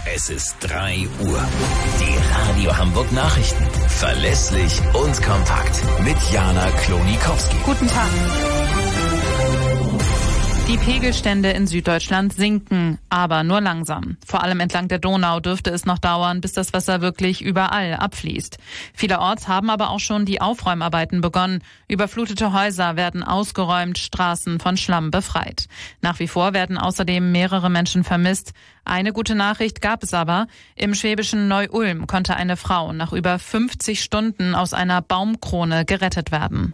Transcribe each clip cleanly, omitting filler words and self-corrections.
Es ist 3 Uhr. Die Radio Hamburg Nachrichten. Verlässlich und kompakt. Mit Jana Klonikowski. Guten Tag. Die Pegelstände in Süddeutschland sinken, aber nur langsam. Vor allem entlang der Donau dürfte es noch dauern, bis das Wasser wirklich überall abfließt. Vielerorts haben aber auch schon die Aufräumarbeiten begonnen. Überflutete Häuser werden ausgeräumt, Straßen von Schlamm befreit. Nach wie vor werden außerdem mehrere Menschen vermisst. Eine gute Nachricht gab es aber. Im schwäbischen Neu-Ulm konnte eine Frau nach über 50 Stunden aus einer Baumkrone gerettet werden.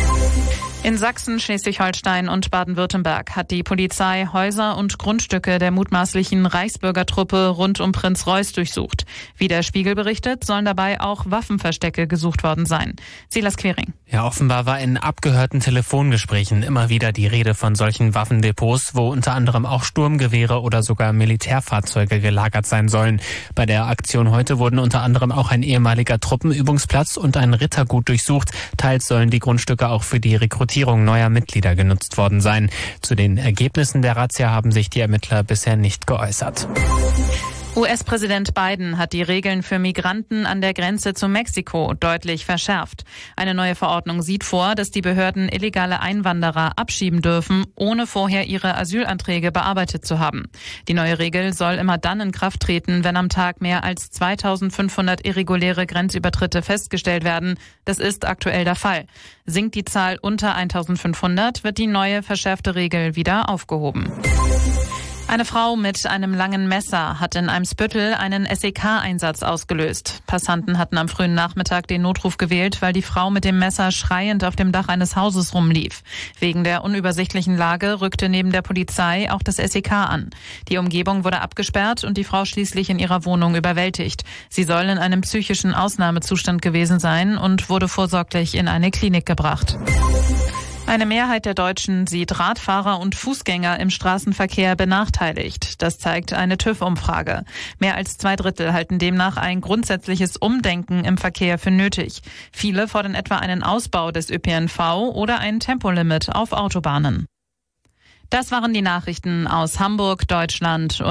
In Sachsen, Schleswig-Holstein und Baden-Württemberg hat die Polizei Häuser und Grundstücke der mutmaßlichen Reichsbürgertruppe rund um Prinz Reuß durchsucht. Wie der Spiegel berichtet, sollen dabei auch Waffenverstecke gesucht worden sein. Silas Quering. Ja, offenbar war in abgehörten Telefongesprächen immer wieder die Rede von solchen Waffendepots, wo unter anderem auch Sturmgewehre oder sogar Militärfahrzeuge gelagert sein sollen. Bei der Aktion heute wurden unter anderem auch ein ehemaliger Truppenübungsplatz und ein Rittergut durchsucht. Teils sollen die Grundstücke auch für die Rekrutierung neuer Mitglieder genutzt worden sein. Zu den Ergebnissen der Razzia haben sich die Ermittler bisher nicht geäußert. US-Präsident Biden hat die Regeln für Migranten an der Grenze zu Mexiko deutlich verschärft. Eine neue Verordnung sieht vor, dass die Behörden illegale Einwanderer abschieben dürfen, ohne vorher ihre Asylanträge bearbeitet zu haben. Die neue Regel soll immer dann in Kraft treten, wenn am Tag mehr als 2500 irreguläre Grenzübertritte festgestellt werden. Das ist aktuell der Fall. Sinkt die Zahl unter 1500, wird die neue verschärfte Regel wieder aufgehoben. Eine Frau mit einem langen Messer hat in Eimsbüttel einen SEK-Einsatz ausgelöst. Passanten hatten am frühen Nachmittag den Notruf gewählt, weil die Frau mit dem Messer schreiend auf dem Dach eines Hauses rumlief. Wegen der unübersichtlichen Lage rückte neben der Polizei auch das SEK an. Die Umgebung wurde abgesperrt und die Frau schließlich in ihrer Wohnung überwältigt. Sie soll in einem psychischen Ausnahmezustand gewesen sein und wurde vorsorglich in eine Klinik gebracht. Eine Mehrheit der Deutschen sieht Radfahrer und Fußgänger im Straßenverkehr benachteiligt. Das zeigt eine TÜV-Umfrage. Mehr als 2/3 halten demnach ein grundsätzliches Umdenken im Verkehr für nötig. Viele fordern etwa einen Ausbau des ÖPNV oder ein Tempolimit auf Autobahnen. Das waren die Nachrichten aus Hamburg, Deutschland und